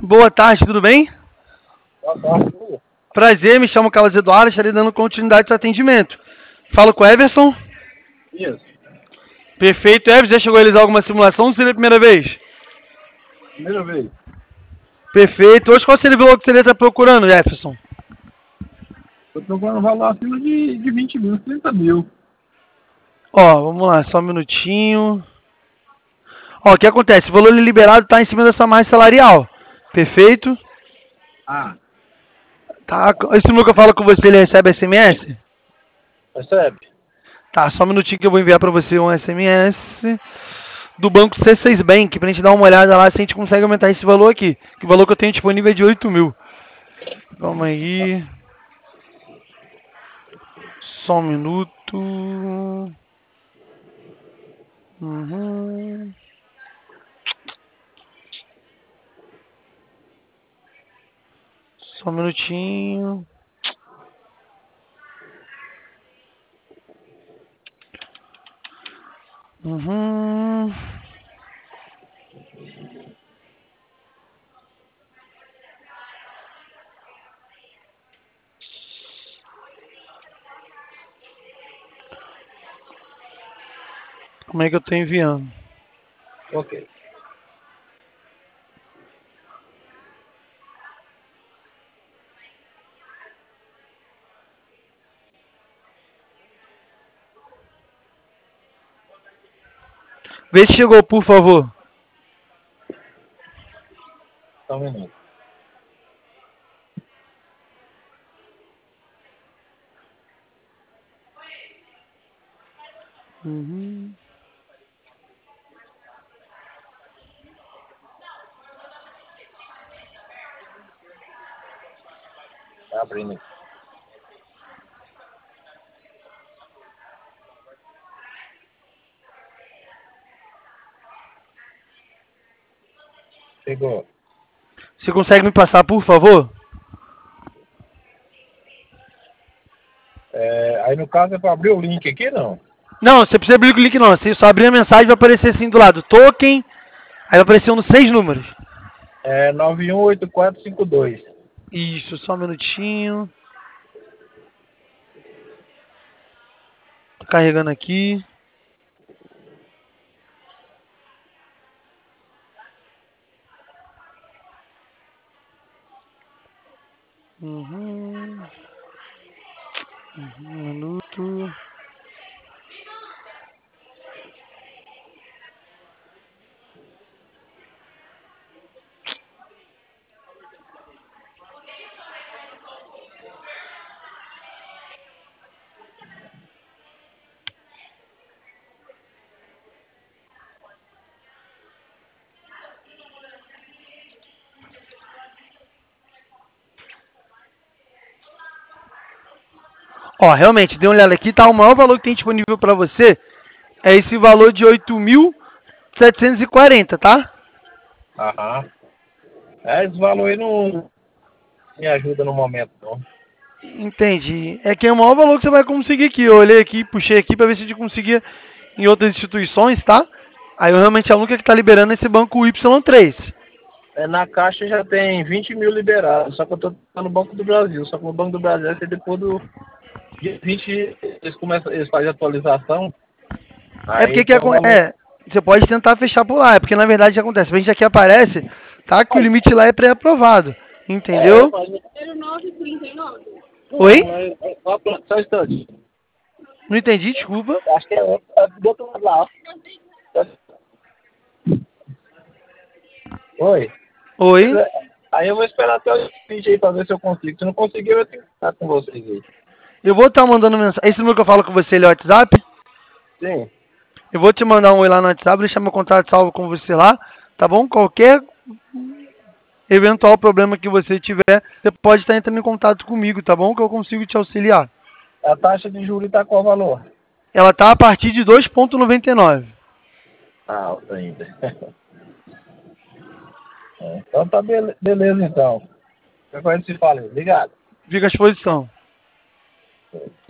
Boa tarde, tudo bem? Boa tarde. Prazer, me chamo Carlos Eduardo, estarei dando continuidade ao atendimento. Falo com o Everson. Isso. Perfeito, Everson, já chegou a realizar alguma simulação ou seria a primeira vez? Primeira vez. Perfeito. Hoje qual seria o valor que você está procurando, Jefferson? Estou procurando um valor acima de 20 mil, 30 mil. Ó, vamos lá, só um minutinho. Ó, o que acontece? O valor liberado está em cima dessa margem salarial. Perfeito? Ah, Tá. Esse número que eu falo com você, ele recebe SMS? recebe? Tá, só um minutinho que eu vou enviar para você um SMS do banco C6 Bank, pra gente dar uma olhada lá se a gente consegue aumentar esse valor aqui. Que o valor que eu tenho disponível é de 8 mil. Calma aí. Só um minuto. Uhum. Só um minutinho. Uhum. Como é que eu tô enviando? Ok. Vê se chegou, por favor. Só um minuto. Uhum. Tá abrindo aqui. Chegou. Você consegue me passar, por favor? Aí no caso é para abrir o link aqui, não? Não, você precisa abrir o link não. Você só abrir a mensagem vai aparecer assim do lado. Token. Aí vai aparecer uns 6 números. 918452. Isso, só um minutinho. Tô carregando aqui. Uhum. Um minuto. Ó, realmente, dê uma olhada aqui, tá? O maior valor que tem disponível para você é esse valor de 8.740, tá? Aham. Esse valor aí não me ajuda no momento, não. Entendi. É que é o maior valor que você vai conseguir aqui. Eu olhei aqui, puxei aqui para ver se a gente conseguia em outras instituições, tá? Aí eu realmente a única que tá liberando é esse banco Y3. Na Caixa já tem 20 mil liberados, só que eu tô no Banco do Brasil. Só que o Banco do Brasil é depois do dia 20, eles fazem atualização. É porque Aí que tem um valor. você pode tentar fechar por lá, é porque na verdade o que acontece, a gente aqui aparece, tá? Que o limite lá é pré-aprovado, entendeu? Mas. 0939. Oi? Não, só um instante. Não entendi, desculpa. Acho que é outro, do outro lado lá. Oi. Oi? Aí eu vou esperar até o vídeo aí pra ver se eu consigo. Se não conseguir, eu tenho que estar com vocês aí. Eu vou estar mandando mensagem. Esse número que eu falo com você, ele é o WhatsApp? Sim. Eu vou te mandar um oi lá no WhatsApp, deixar meu contato salvo com você lá, tá bom? Qualquer eventual problema que você tiver, você pode estar entrando em contato comigo, tá bom? Que eu consigo te auxiliar. A taxa de juros tá qual valor? Ela tá a partir de 2,99. Alta ainda. Então tá beleza então. Qualquer coisa se fala aí. Obrigado. Fica à disposição.